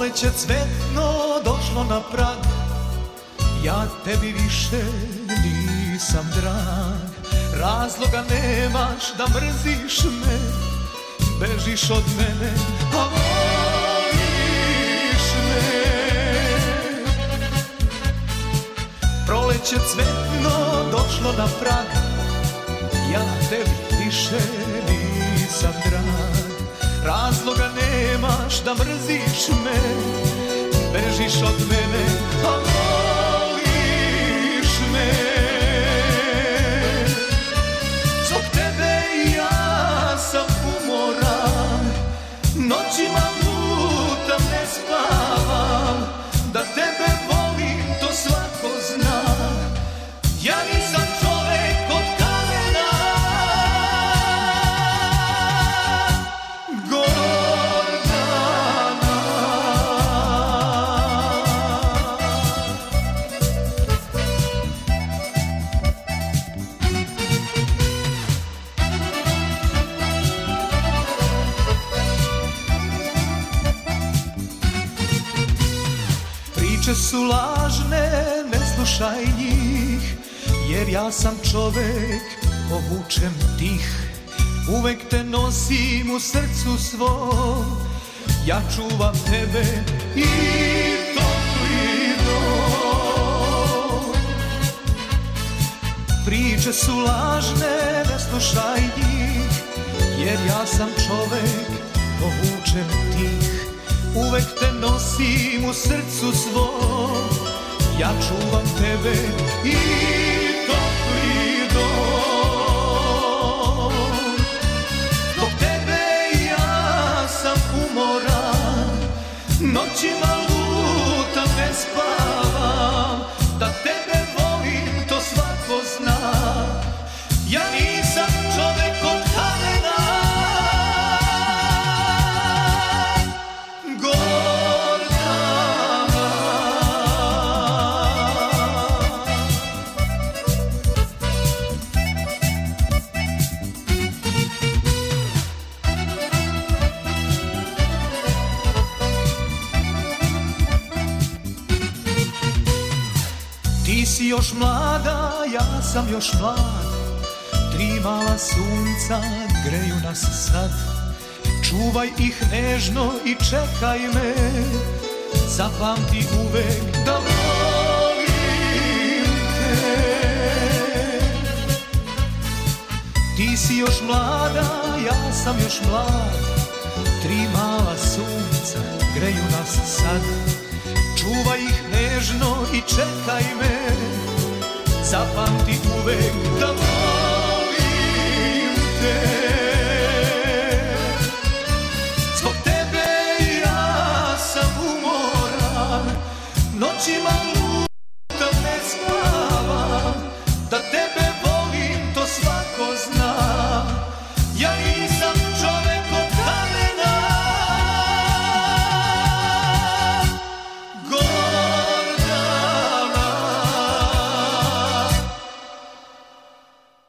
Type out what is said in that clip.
Proleće cvetno došlo na prag, ja tebi više nisam drag. Razloga nemaš da mrziš me, bežiš od mene, a voliš me. Proleće cvetno došlo na prag, ja tebi više nisam drag. Razloga nemaš da mrziš me, bežiš od mene, a voliš me. Zbog tebe ja sam umoran, noćima lutam, ne spavam. Da tebe volim to svako zna, ja nisam čovek od kamena. Gordana, priče su lažne, ne slušaj njih, jer ja sam čovek povučen tih. Uvek te nosim u srcu svom, ja čuvam tebe i topli dom. Priče su lažne, ne slušaj njih, jer ja sam čovek povučen tih. Uvek te nosim u srcu svom, ja čuvam tebe i topli dom. Zbog tebe ja sam umoran, noćima lutam, ne spavam. Da tebe volim to svako zna, ja nisam čovek od kamena. Ti si još mlada, ja sam još mlad, tri mala sunca greju nas sad. Čuvaj ih nežno i čekaj me, zapamti uvek da volim te. Ti si još mlada, ja sam još mlad, tri mala sunca greju nas sad. Čuvaj ih nežno i čekaj me, zapamti uvek da volim te.